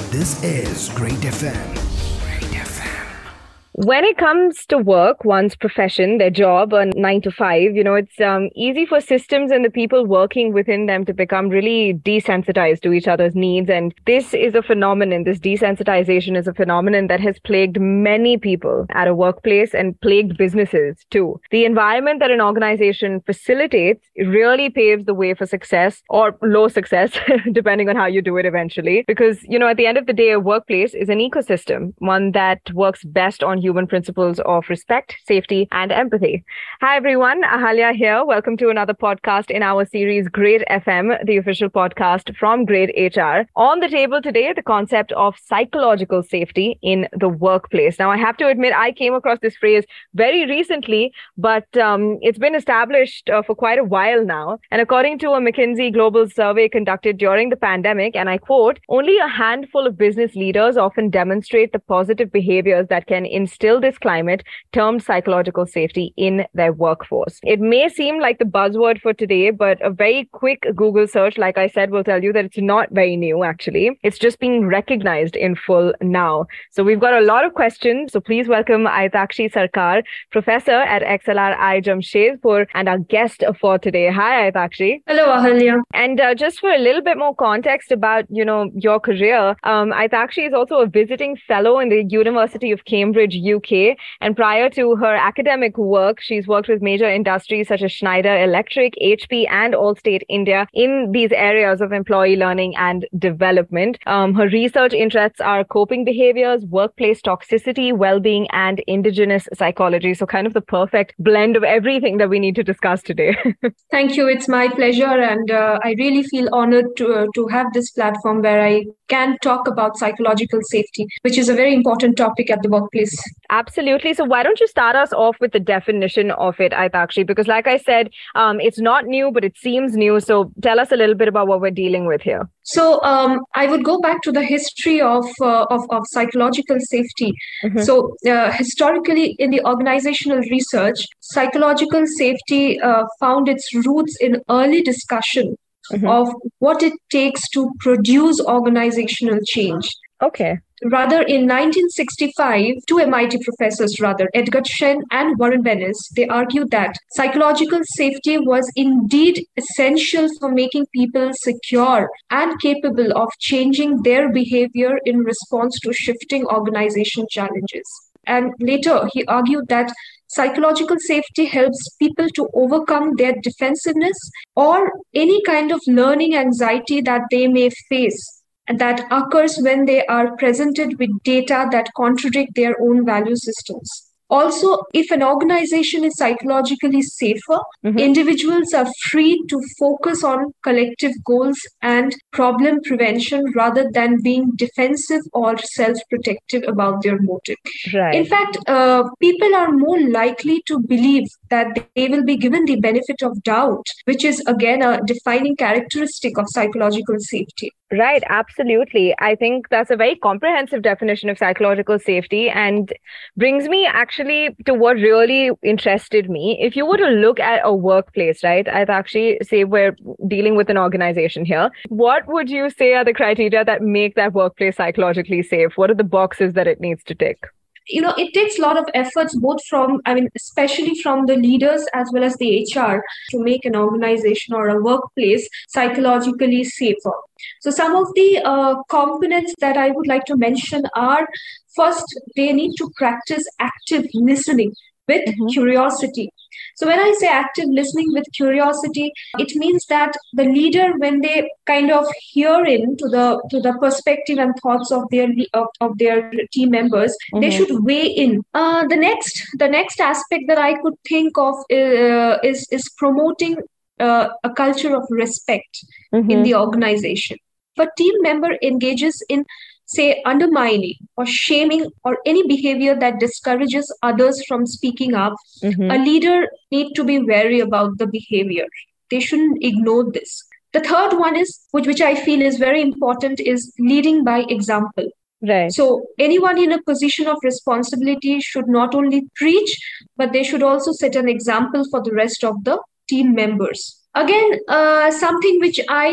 This is Great FM. Great FM. When it comes to work, one's profession, their job, a 9 to 5, it's easy for systems and the people working within them to become really desensitized to each other's needs. And this is a phenomenon. This desensitization is a phenomenon that has plagued many people at a workplace and plagued businesses too. The environment that an organization facilitates really paves the way for success or low success, depending on how you do it eventually. Because, at the end of the day, a workplace is an ecosystem, one that works best on human principles of respect, safety, and empathy. Hi, everyone. Ahalya here. Welcome to another podcast in our series Great FM, the official podcast from Great HR. On the table today, the concept of psychological safety in the workplace. Now, I have to admit, I came across this phrase very recently, but it's been established for quite a while now. And according to a McKinsey global survey conducted during the pandemic, and I quote, only a handful of business leaders often demonstrate the positive behaviors that can instill this climate termed psychological safety in their workforce. It may seem like the buzzword for today, but a very quick Google search, like I said, will tell you that it's not very new, actually. It's just being recognized in full now. So we've got a lot of questions. So please welcome Aitakshi Sarkar, professor at XLRI Jamshedpur, and our guest for today. Hi, Aitakshi. Hello, Ahalya. And just for a little bit more context about, your career, Aitakshi is also a visiting fellow in the University of Cambridge, UK. And prior to her academic work, she's worked with major industries such as Schneider Electric, HP, and Allstate India in these areas of employee learning and development. Her research interests are coping behaviors, workplace toxicity, well-being, and indigenous psychology. So kind of the perfect blend of everything that we need to discuss today. Thank you. It's my pleasure. And I really feel honored to have this platform where I can talk about psychological safety, which is a very important topic at the workplace. Absolutely. So why don't you start us off with the definition of it, Aitakshi? Because like I said, it's not new, but it seems new. So tell us a little bit about what we're dealing with here. So I would go back to the history of psychological safety. Mm-hmm. So historically, in the organizational research, psychological safety found its roots in early discussion of what it takes to produce organizational change. Okay. Rather, in 1965, two MIT professors, Edgar Schein and Warren Bennis, they argued that psychological safety was indeed essential for making people secure and capable of changing their behavior in response to shifting organization challenges. And later, he argued that psychological safety helps people to overcome their defensiveness or any kind of learning anxiety that they may face, and that occurs when they are presented with data that contradict their own value systems. Also, if an organization is psychologically safer, individuals are free to focus on collective goals and problem prevention rather than being defensive or self-protective about their motive. Right. In fact, people are more likely to believe that they will be given the benefit of doubt, which is again a defining characteristic of psychological safety. Right, absolutely. I think that's a very comprehensive definition of psychological safety and brings me actually to what really interested me. If you were to look at a workplace, right, I'd actually say we're dealing with an organization here. What would you say are the criteria that make that workplace psychologically safe? What are the boxes that it needs to tick? It takes a lot of efforts, especially from the leaders as well as the HR, to make an organization or a workplace psychologically safer. So some of the components that I would like to mention are, first, they need to practice active listening with curiosity. So when I say active listening with curiosity, it means that the leader, when they kind of hear into the perspective and thoughts of their team members, they should weigh in. The next aspect that I could think of is promoting a culture of respect in the organization. If a team member engages in, say, undermining or shaming or any behavior that discourages others from speaking up, a leader needs to be wary about the behavior. They shouldn't ignore this. The third one is, which I feel is very important, is leading by example. Right. So anyone in a position of responsibility should not only preach, but they should also set an example for the rest of the team members. Again, something which I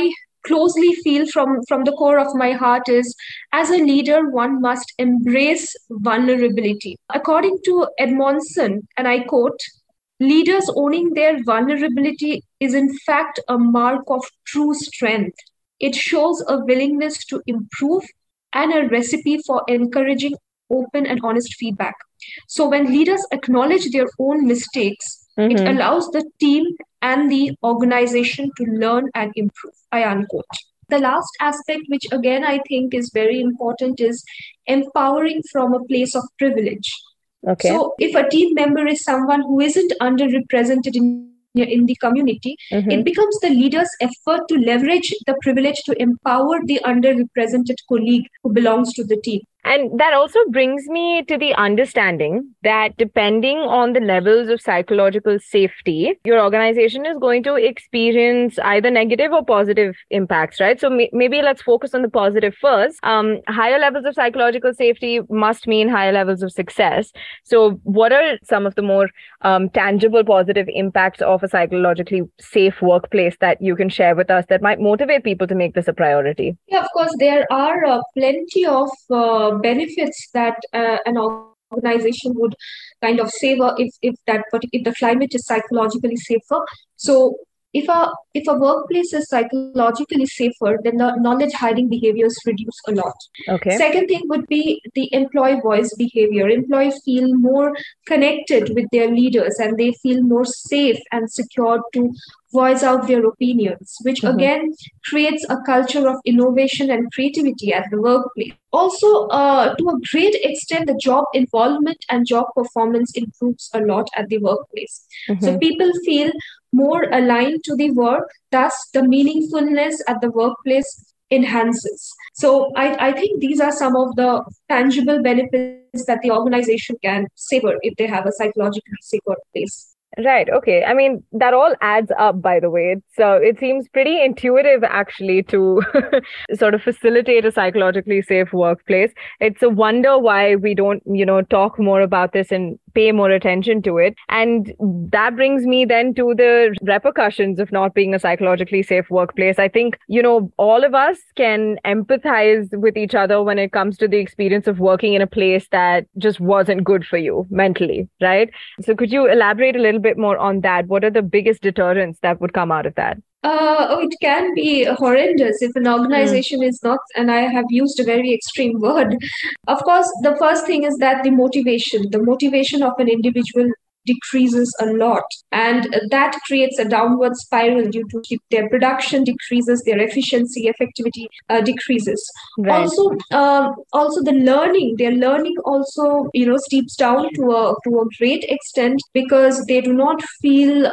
closely feel from the core of my heart is, as a leader, one must embrace vulnerability. According to Edmondson, and I quote, leaders owning their vulnerability is in fact a mark of true strength. It shows a willingness to improve and a recipe for encouraging open and honest feedback. So when leaders acknowledge their own mistakes, it allows the team and the organization to learn and improve. I unquote. The last aspect, which again I think is very important, is empowering from a place of privilege. Okay. So if a team member is someone who isn't underrepresented in the community, it becomes the leader's effort to leverage the privilege to empower the underrepresented colleague who belongs to the team. And that also brings me to the understanding that depending on the levels of psychological safety, your organization is going to experience either negative or positive impacts, right? So maybe let's focus on the positive first. Higher levels of psychological safety must mean higher levels of success. So what are some of the more tangible positive impacts of a psychologically safe workplace that you can share with us that might motivate people to make this a priority? Yeah, of course, there are plenty of benefits that an organization would kind of savor if the climate is psychologically safer. So if a workplace is psychologically safer, then the knowledge hiding behaviors reduce a lot. Okay. Second thing would be the employee voice behavior. Employees feel more connected with their leaders and they feel more safe and secure to voice out their opinions, which again creates a culture of innovation and creativity at the workplace. Also, to a great extent, the job involvement and job performance improves a lot at the workplace. So people feel more aligned to the work, thus the meaningfulness at the workplace enhances. So I think these are some of the tangible benefits that the organization can savor if they have a psychologically safe workplace. Right. Okay. I mean, that all adds up, by the way. It seems pretty intuitive, actually, to sort of facilitate a psychologically safe workplace. It's a wonder why we don't, talk more about this and pay more attention to it. And that brings me then to the repercussions of not being a psychologically safe workplace. I think, all of us can empathize with each other when it comes to the experience of working in a place that just wasn't good for you mentally, right? So could you elaborate a little bit more on that? What are the biggest deterrents that would come out of that? It can be horrendous if an organization is not, and I have used a very extreme word. Of course, the first thing is that the motivation of an individual decreases a lot, and that creates a downward spiral due to their production decreases, their efficiency, effectivity decreases. Right. Also their learning also steeps down to a great extent because they do not feel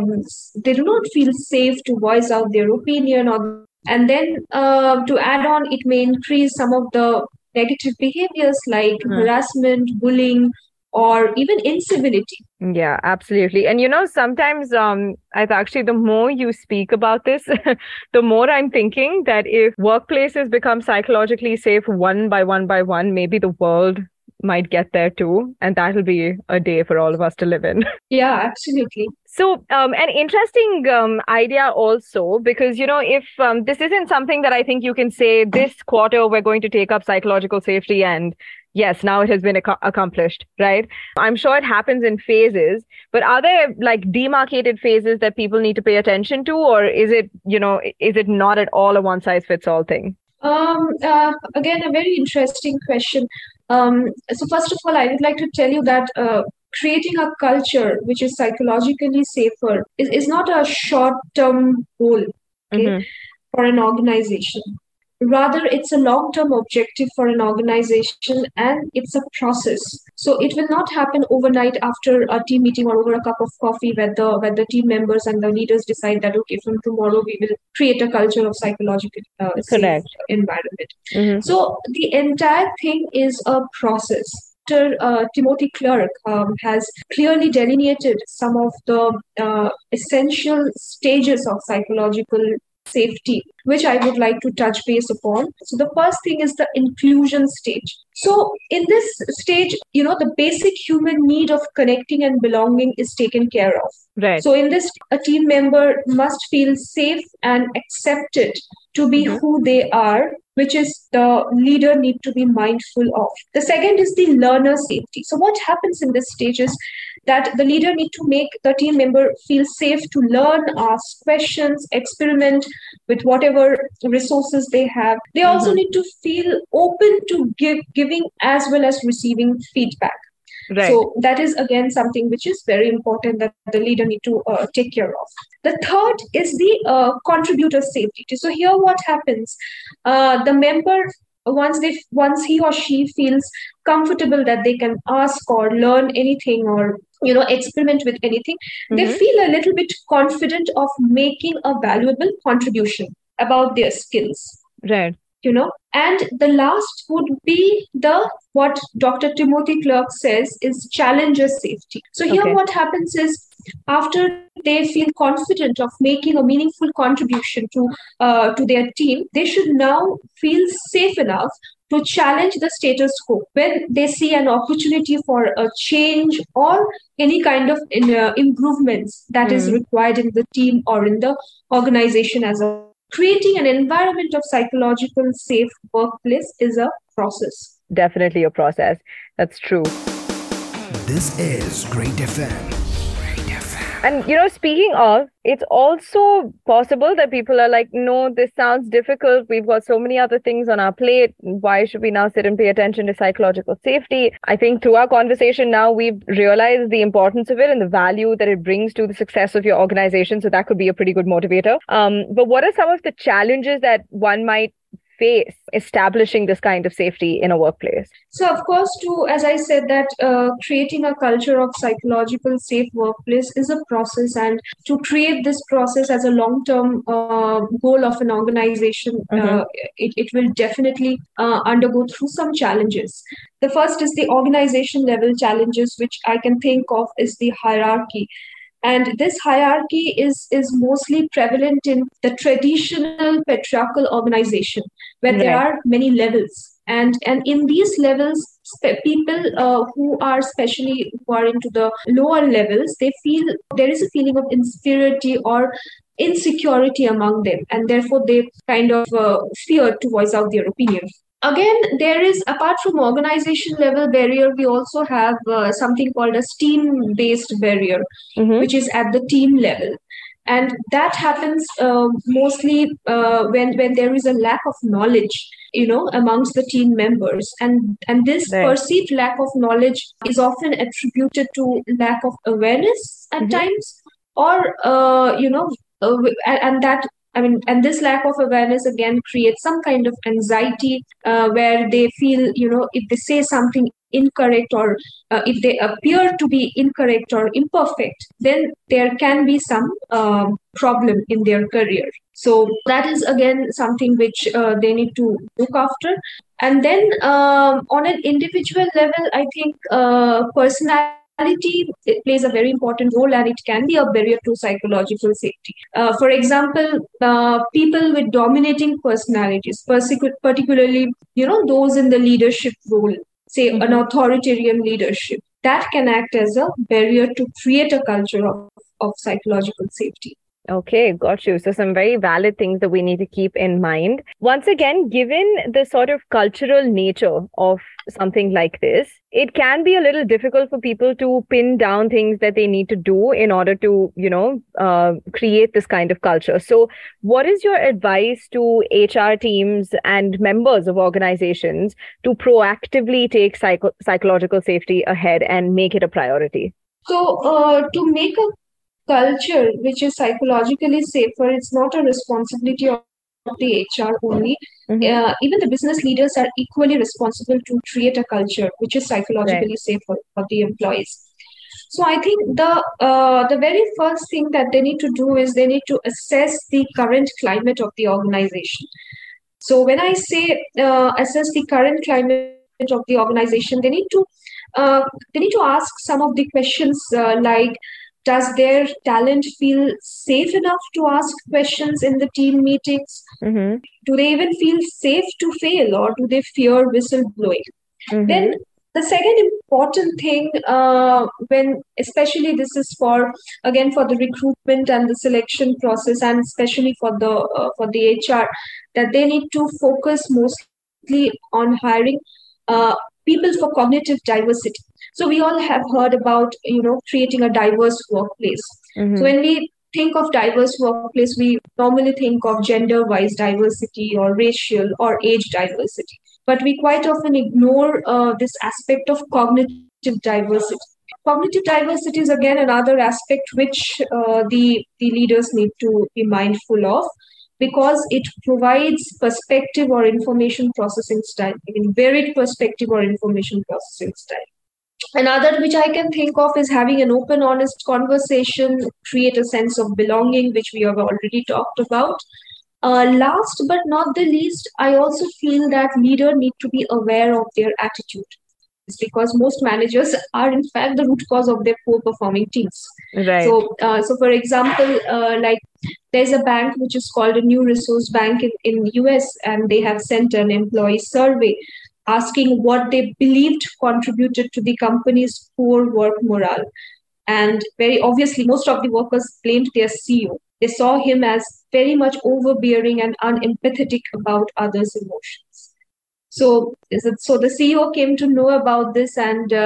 safe to voice out their opinion, and then to add on, it may increase some of the negative behaviors like harassment, bullying, or even incivility. Yeah, absolutely. And sometimes actually the more you speak about this, the more I'm thinking that if workplaces become psychologically safe one by one, maybe the world might get there too. And that'll be a day for all of us to live in. Yeah, absolutely. So an interesting idea also, because, if this isn't something that I think you can say this quarter, we're going to take up psychological safety and yes, now it has been accomplished, right? I'm sure it happens in phases, but are there like demarcated phases that people need to pay attention to, or is it not at all a one size fits all thing? Again, a very interesting question. So first of all, I would like to tell you that creating a culture which is psychologically safer is not a short-term goal, for an organization. Rather, it's a long-term objective for an organization, and it's a process. So it will not happen overnight after a team meeting or over a cup of coffee where the team members and the leaders decide that, okay, from tomorrow we will create a culture of psychological safe environment. So the entire thing is a process. Timothy Clark has clearly delineated some of the essential stages of psychological safety, which I would like to touch base upon. So the first thing is the inclusion stage. So in this stage, the basic human need of connecting and belonging is taken care of. Right. So in this, a team member must feel safe and accepted to be who they are, which is the leader need to be mindful of. The second is the learner safety. So what happens in this stage is that the leader need to make the team member feel safe to learn, ask questions, experiment with whatever resources they have. They also need to feel open to giving as well as receiving feedback. Right. So that is again something which is very important that the leader need to take care of. The third is the contributor safety. So here what happens, the member, once he or she feels comfortable that they can ask or learn anything or experiment with anything, they feel a little bit confident of making a valuable contribution about their skills. Right. And the last would be what Dr. Timothy Clark says is challenger safety. So here what happens is, after they feel confident of making a meaningful contribution to their team, they should now feel safe enough to challenge the status quo when they see an opportunity for a change or any kind of improvements that is required in the team or in the organization as a whole. Creating an environment of psychological safe workplace is a process. Definitely a process. That's true. This is Great FM. And, speaking of, it's also possible that people are like, no, this sounds difficult. We've got so many other things on our plate. Why should we now sit and pay attention to psychological safety? I think through our conversation now, we've realized the importance of it and the value that it brings to the success of your organization. So that could be a pretty good motivator. But what are some of the challenges that one might face establishing this kind of safety in a workplace? So, of course, as I said, that creating a culture of psychological safe workplace is a process, and to create this process as a long-term goal of an organization, it will definitely undergo through some challenges. The first is the organization level challenges, which I can think of is the hierarchy. And this hierarchy is mostly prevalent in the traditional patriarchal organization, where there are many levels. And in these levels, people who are into the lower levels, they feel there is a feeling of inferiority or insecurity among them. And therefore, they kind of fear to voice out their opinion. Again, there is, apart from organization level barrier, we also have something called a team-based barrier, which is at the team level. And that happens mostly when there is a lack of knowledge, amongst the team members. And this perceived lack of knowledge is often attributed to lack of awareness at times, or, and this lack of awareness again creates some kind of anxiety where they feel, if they say something incorrect or if they appear to be incorrect or imperfect, then there can be some problem in their career. So that is again something which they need to look after. And then on an individual level, I think personality, it plays a very important role, and it can be a barrier to psychological safety. For example, people with dominating personalities, particularly, those in the leadership role, say an authoritarian leadership, that can act as a barrier to create a culture of psychological safety. Okay, got you. So some very valid things that we need to keep in mind. Once again, given the sort of cultural nature of something like this, it can be a little difficult for people to pin down things that they need to do in order to, create this kind of culture. So what is your advice to HR teams and members of organizations to proactively take psychological safety ahead and make it a priority? So to make a culture which is psychologically safer, it's not a responsibility of the HR only. Even the business leaders are equally responsible to create a culture which is psychologically safer for the employees. So I think the very first thing that they need to do is they need to assess the current climate of the organization. So when I say assess the current climate of the organization, they need to ask some of the questions like, Does their talent feel safe enough to ask questions in the team meetings? Mm-hmm. Do they even feel safe to fail, or do they fear whistleblowing? Mm-hmm. Then the second important thing, when especially this is for again for the recruitment and the selection process, and especially for the HR, that they need to focus mostly on hiring uh, people for cognitive diversity. So we all have heard about creating a diverse workplace. So Mm-hmm. when we think of diverse workplace, we normally think of gender-wise diversity or racial or age diversity, but we quite often ignore this aspect of cognitive diversity. Cognitive diversity is again another aspect which the leaders need to be mindful of, because it provides perspective or information processing style, I mean, varied perspective or information processing style. Another which I can think of is having an open, honest conversation, create a sense of belonging, which we have already talked about. Last but not the least, I also feel that leader need to be aware of their attitude. It's because most managers are in fact the root cause of their poor performing teams. Right. So for example, like there's a bank which is called a New Resource Bank in the US, and they have sent an employee survey asking what they believed contributed to the company's poor work morale. And very obviously, most of the workers blamed their CEO. They saw him as very much overbearing and unempathetic about others' emotions. So the CEO came to know about this,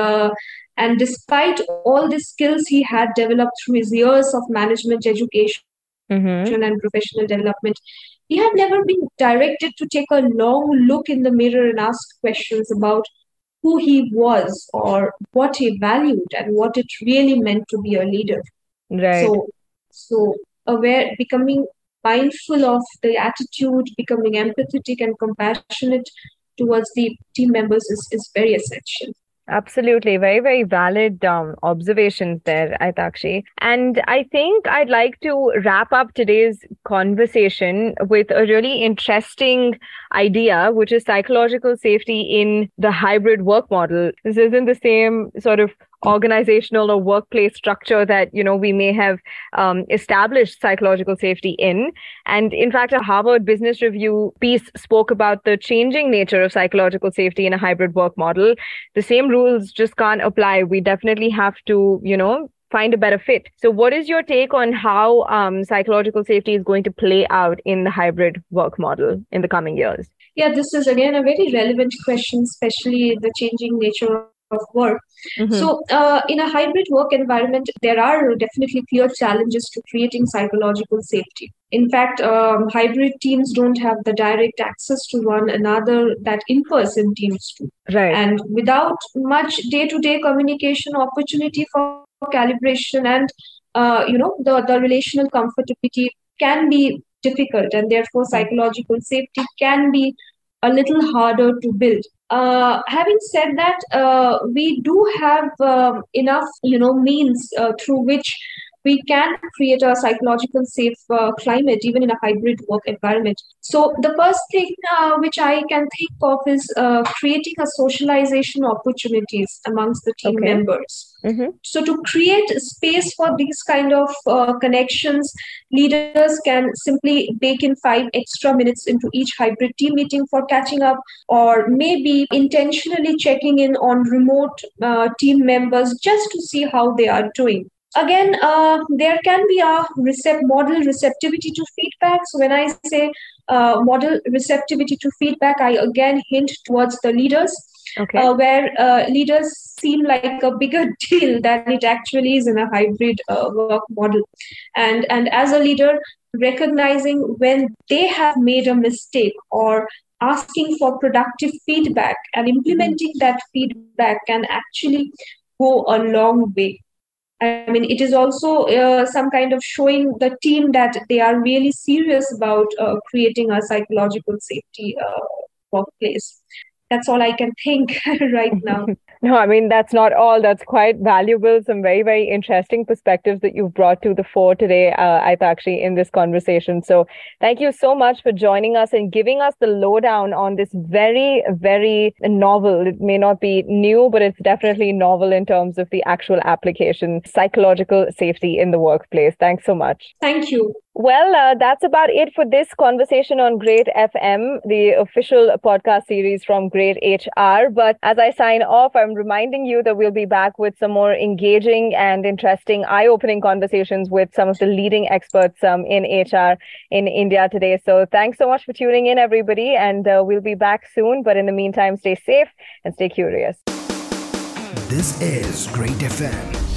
and despite all the skills he had developed through his years of management education Mm-hmm. and professional development, he had never been directed to take a long look in the mirror and ask questions about who he was or what he valued and what it really meant to be a leader. Right. So, so aware, becoming mindful of the attitude, becoming empathetic and compassionate towards the team members is very essential. Absolutely. Very, very valid observations there, Aitakshi. And I think I'd like to wrap up today's conversation with a really interesting idea, which is psychological safety in the hybrid work model. This isn't the same sort of organizational or workplace structure that, we may have established psychological safety in. And in fact, a Harvard Business Review piece spoke about the changing nature of psychological safety in a hybrid work model. The same rules just can't apply. We definitely have to, find a better fit. So what is your take on how psychological safety is going to play out in the hybrid work model in the coming years? Yeah, this is again a very relevant question, especially the changing nature of work. Mm-hmm. So, in a hybrid work environment, there are definitely clear challenges to creating psychological safety. In fact, hybrid teams don't have the direct access to one another that in-person teams do. Right. And without much day-to-day communication opportunity for calibration and, the relational comfortability can be difficult, and therefore psychological safety can be a little harder to build. Having said that, we do have enough, means through which we can create a psychological safe climate even in a hybrid work environment. So the first thing which I can think of is creating a socialization opportunities amongst the team members. Mm-hmm. So to create space for these kind of connections, leaders can simply bake in 5 extra minutes into each hybrid team meeting for catching up, or maybe intentionally checking in on remote team members just to see how they are doing. Again, there can be a model receptivity to feedback. So when I say model receptivity to feedback, I again hint towards the leaders, where leaders seem like a bigger deal than it actually is in a hybrid work model. And as a leader, recognizing when they have made a mistake or asking for productive feedback and implementing that feedback can actually go a long way. I mean, it is also some kind of showing the team that they are really serious about creating a psychological safety workplace. That's all I can think right now. No, I mean, that's not all. That's quite valuable. Some very, very interesting perspectives that you've brought to the fore today, Aitakshi, in this conversation. So thank you so much for joining us and giving us the lowdown on this very, very novel. It may not be new, but it's definitely novel in terms of the actual application, psychological safety in the workplace. Thanks so much. Thank you. Well, that's about it for this conversation on Great FM, the official podcast series from Great HR. But as I sign off, I'm reminding you that we'll be back with some more engaging and interesting, eye-opening conversations with some of the leading experts in HR in India today. So thanks so much for tuning in, everybody. And we'll be back soon. But in the meantime, stay safe and stay curious. This is Great FM.